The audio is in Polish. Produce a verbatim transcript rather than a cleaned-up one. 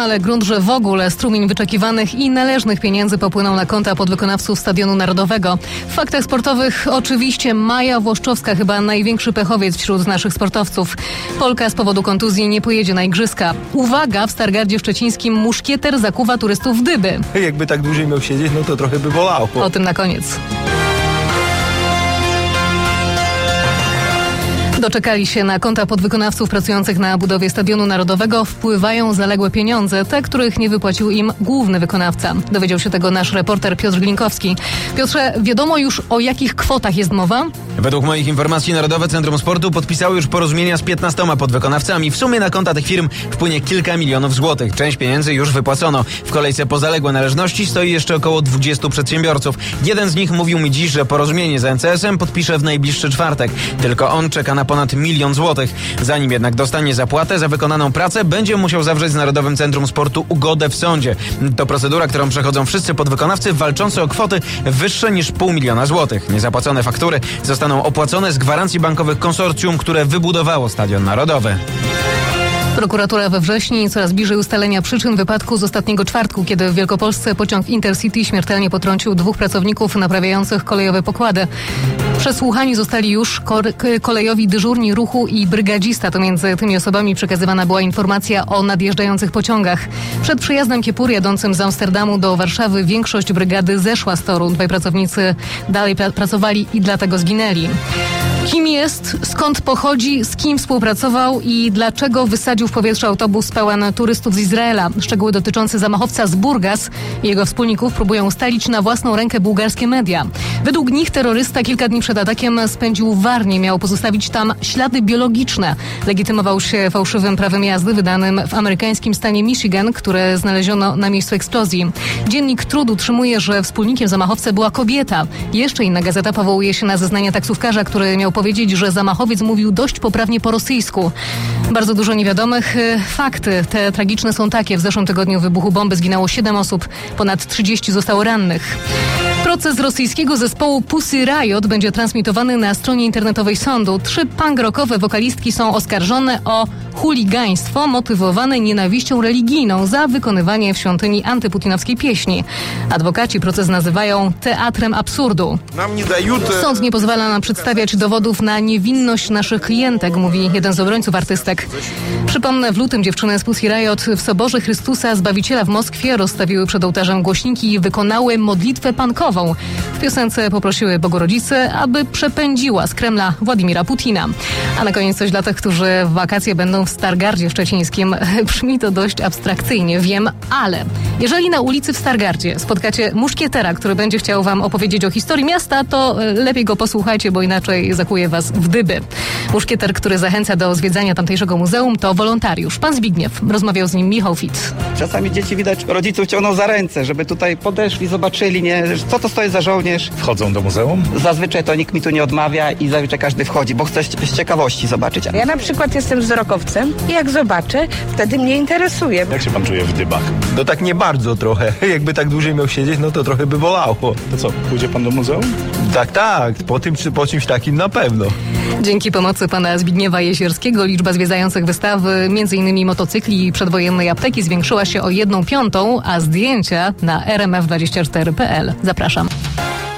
ale grunt, że w ogóle strumień wyczekiwanych i należnych pieniędzy popłynął na konta podwykonawców Stadionu Narodowego. W faktach sportowych oczywiście Maja Włoszczowska, chyba największy pechowiec wśród naszych sportowców. Polka z powodu kontuzji nie pojedzie na igrzyska. Uwaga, w Stargardzie Szczecińskim muszkieter zakuwa turystów w dyby. Jakby tak dłużej miał siedzieć, no to trochę by bolało. O tym na koniec. Doczekali się. Na konta podwykonawców pracujących na budowie Stadionu Narodowego wpływają zaległe pieniądze, te, których nie wypłacił im główny wykonawca. Dowiedział się tego nasz reporter Piotr Glinkowski. Piotrze, wiadomo już, o jakich kwotach jest mowa? Według moich informacji Narodowe Centrum Sportu podpisało już porozumienia z piętnastoma podwykonawcami. W sumie na konta tych firm wpłynie kilka milionów złotych. Część pieniędzy już wypłacono. W kolejce po zaległe należności stoi jeszcze około dwudziestu przedsiębiorców. Jeden z nich mówił mi dziś, że porozumienie z N C S em podpisze w najbliższy czwartek. Tylko on czeka na ponad milion złotych. Zanim jednak dostanie zapłatę za wykonaną pracę, będzie musiał zawrzeć z Narodowym Centrum Sportu ugodę w sądzie. To procedura, którą przechodzą wszyscy podwykonawcy walczący o kwoty wyższe niż pół miliona złotych. Niezapłacone faktury zostaną opłacone z gwarancji bankowych konsorcjum, które wybudowało Stadion Narodowy. Prokuratura we wrześniu coraz bliżej ustalenia przyczyn wypadku z ostatniego czwartku, kiedy w Wielkopolsce pociąg Intercity śmiertelnie potrącił dwóch pracowników naprawiających kolejowe pokłady. Przesłuchani zostali już kolejowi dyżurni ruchu i brygadzista. To między tymi osobami przekazywana była informacja o nadjeżdżających pociągach. Przed przyjazdem Kiepur jadącym z Amsterdamu do Warszawy większość brygady zeszła z toru. Dwaj pracownicy dalej pra- pracowali i dlatego zginęli. Kim jest, skąd pochodzi, z kim współpracował i dlaczego wysadził w powietrze autobus pełen turystów z Izraela. Szczegóły dotyczące zamachowca z Burgas i jego wspólników próbują ustalić na własną rękę bułgarskie media. Według nich terrorysta kilka dni przed atakiem spędził w Warnie. Miał pozostawić tam ślady biologiczne. Legitymował się fałszywym prawem jazdy wydanym w amerykańskim stanie Michigan, które znaleziono na miejscu eksplozji. Dziennik Trud utrzymuje, że wspólnikiem zamachowcy była kobieta. Jeszcze inna gazeta powołuje się na zeznania taksówkarza, który miał powiedzieć, że zamachowiec mówił dość poprawnie po rosyjsku. Bardzo dużo niewiadomych. Fakty te tragiczne są takie. W zeszłym tygodniu w wybuchu bomby zginęło siedem osób, ponad trzydzieści zostało rannych. Proces rosyjskiego zespołu Pussy Riot będzie transmitowany na stronie internetowej sądu. Trzy punk rockowe wokalistki są oskarżone o chuligaństwo motywowane nienawiścią religijną za wykonywanie w świątyni antyputinowskiej pieśni. Adwokaci proces nazywają teatrem absurdu. Sąd nie pozwala nam przedstawiać dowodów na niewinność naszych klientek, mówi jeden z obrońców artystek. Przypomnę, w lutym dziewczyny z Pussy Riot w Soborze Chrystusa Zbawiciela w Moskwie rozstawiły przed ołtarzem głośniki i wykonały modlitwę punkową. W piosence poprosiły Bogorodzicę, aby przepędziła z Kremla Władimira Putina. A na koniec coś dla tych, którzy w wakacje będą w Stargardzie Szczecińskim. Brzmi to dość abstrakcyjnie, wiem, ale jeżeli na ulicy w Stargardzie spotkacie muszkietera, który będzie chciał wam opowiedzieć o historii miasta, to lepiej go posłuchajcie, bo inaczej zakuje was w dyby. Muszkieter, który zachęca do zwiedzania tamtejszego muzeum, to wolontariusz. Pan Zbigniew. Rozmawiał z nim Michał Fit. Czasami dzieci widać, rodziców ciągną za ręce, żeby tutaj podeszli, zobaczyli, nie, co to stoi za żołnierz. Wchodzą do muzeum? Zazwyczaj to nikt mi tu nie odmawia i zazwyczaj każdy wchodzi, bo chce z ciekawości zobaczyć. Ja na przykład jestem wzrokowcem i jak zobaczę, wtedy mnie interesuje. Jak się pan czuje w dybach? No tak nie bardzo trochę. Jakby tak dłużej miał siedzieć, no to trochę by bolało. To co, pójdzie pan do muzeum? Tak, tak. Po tym czy po czymś takim na pewno. Dzięki pomocy pana Zbigniewa Jezierskiego liczba zwiedzających wystawy, m.in. motocykli i przedwojennej apteki zwiększyła się o jedną piątą, a zdjęcia na r m f dwadzieścia cztery kropka p l. Zapraszam.